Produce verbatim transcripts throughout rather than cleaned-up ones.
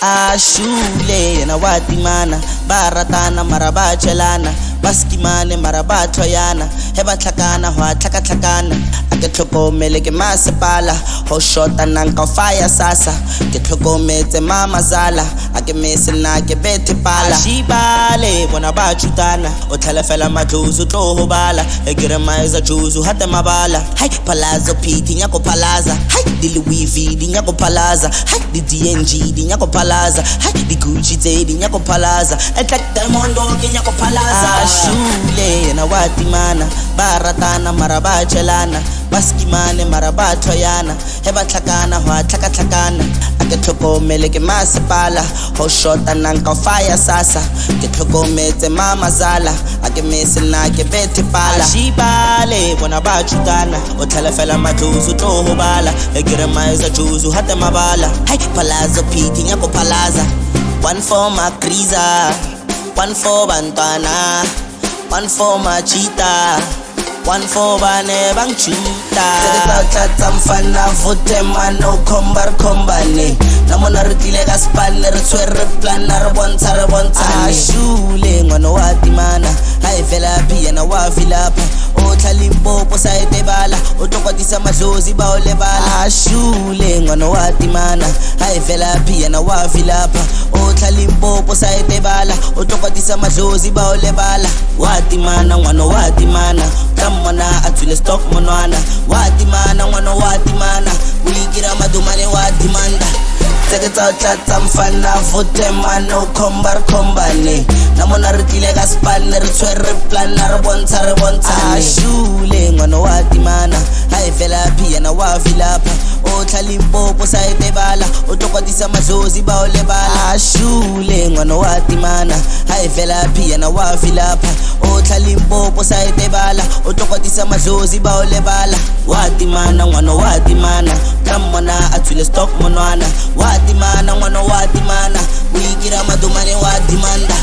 ashule na watimana baratana marabachelana baskimane marabathoyana he ba tlhakana hwa tlhaka tlhakana a ke tlhokomele ke masepala ho shota nanka fire sasa ke tlhokometse mama zala a ke mesena ke bethe pala shibale bona ba chutana o tlhalefela matlozo tlo ho bala e ke re maiza juzu hate mabala hai palazzo piti nyako palaza hai di Louis V di nyako palaza hai di D N G di nyako palaza hai di Gucci tse di nyako palaza e tlak diamond ke nyako palaza shule na watimana baratana marabachelana baskimane marabathoyana he ba tlhakana hwa tlhaka tlhakana a ke tlhokomele ke masepala ho shota nanka fire sasa ke tlhokometse mama zala a ke mesena ke bethe pala shibale bona ba chutana o tlhalefela matlozo tlo ho bala e ke re maiza juzu hate mabala hai palazzo piti nyako palaza one for my kriza one for bantwana one for my cheetah one for bane bang chuta tata mfana vote mano kombar kombane namona re tlile ka span re tshwere plan re bontsha re bontsha ashule ngwana wa timana hai vela pia na wa vilapa o tlhalimpopo sa etebala o tlokwatisa madlozi ba o lebala ashule ngwana wa timana hai vela pia na wa vilapa o tlhalimpopo sa etebala o tlokwatisa madlozi ba o lebala wa timana ngwana wa timana kamana atule stock monwana wa timana ngwana wa timana ulikira madumane wa dimanda teketsa tlatsa mfana vote mano kombar kombane namona re tlile ka span re tshwere plan re bontsha re bontsha ashule ngwana wa timana hai vela pia na wa vilapa o tlhalimpopo sa etebala o tlokwatisa madlozi ba o lebala ashule ngwana wa timana hai vela pia na wa vilapa o tlhalimpopo sa etebala o tlokwatisa madlozi ba o lebala wa timana ngwana wa timana kamona atule stock monwana wa timana ngwana wa timana uikira madumane wa dimanda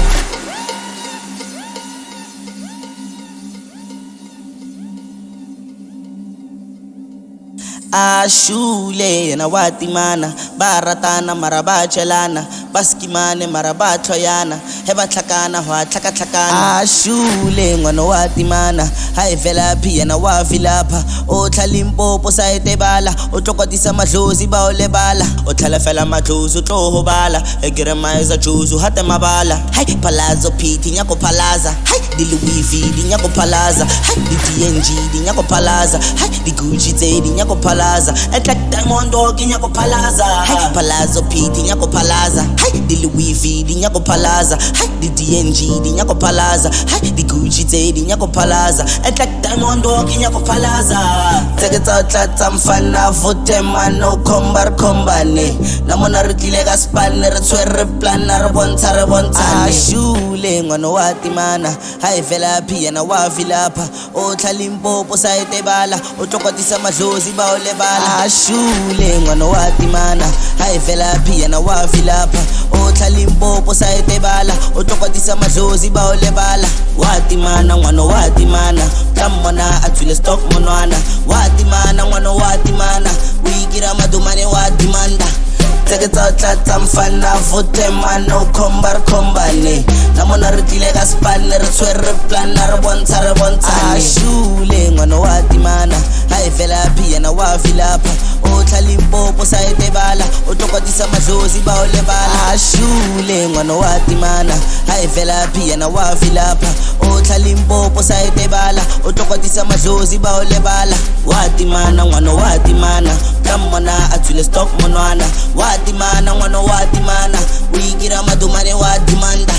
ashule na watimana baratana marabachelana baskimane marabathoyana he ba tlhakana hwa tlhaka tlhakana ashule ngwana wa timana hai vela pia na wa vilapa o tlhalimpopo sa etebala o tlokwatisa madlozi ba o lebala o tlhalefela matlozo tlo ho bala e ke re maiza juzu hate mabala hai palazzo piti nyako palaza hai di Louis V di nyako palaza hai di D N G di nyako palaza hai di Gucci tse di nyako palaza e tlak diamond ke nyako palaza hai palazzo piti nyako palaza hai di Louis V di nyako palaza hai di D N G di nyako palaza hai di Gucci tse di nyako palaza e tlak diamond ke nyako palaza teketsa tlatsa mfana vote mano kombar kombane namona re tlile ka span re tshwere plan re bontsha re bontsha ashule ngwana wa timana hai vela pia na wa vilapa o tlhalimpopo sa etebala o tlokwatisa madlozi ba o lebala ashule ngwana wa timana hai vela pia na wa vilapa o tlhalimpopo sa etebala o tlokwatisa madlozi ba o lebala wa timana ngwana wa timana kamona atule stock monwana wa timana ngwana wa timana uikira madumane wa dimanda teketsa tlatsa mfana vote mano kombar kombane namona re tlile ka span re tshwere plan re bontsha re bontsha ashule ngwana wa timana hai vela pia na wa vilapa o tlhalimpopo sa etebala o tlokwatisa madlozi ba o lebala ashule ngwana wa timana hai vela pia na wa vilapa o tlhalimpopo sa etebala o tlokwatisa madlozi ba o lebala wa timana ngwana wa timana kamona atule stock monwana wa timana ngwana wa timana uikira madumane wa dimanda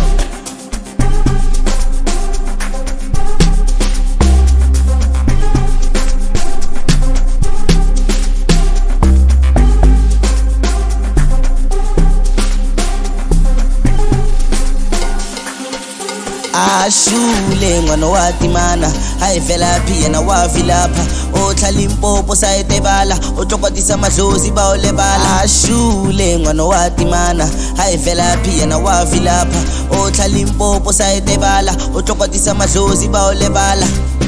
ashule ngwana wa timana hai vela pia na wa vilapa o tlhalimpopo sa etebala o tlokwatisa madlozi ba o lebala ashule ngwana wa timana hai vela pia na wa vilapa o tlhalimpopo sa etebala o tlokwatisa madlozi ba o lebala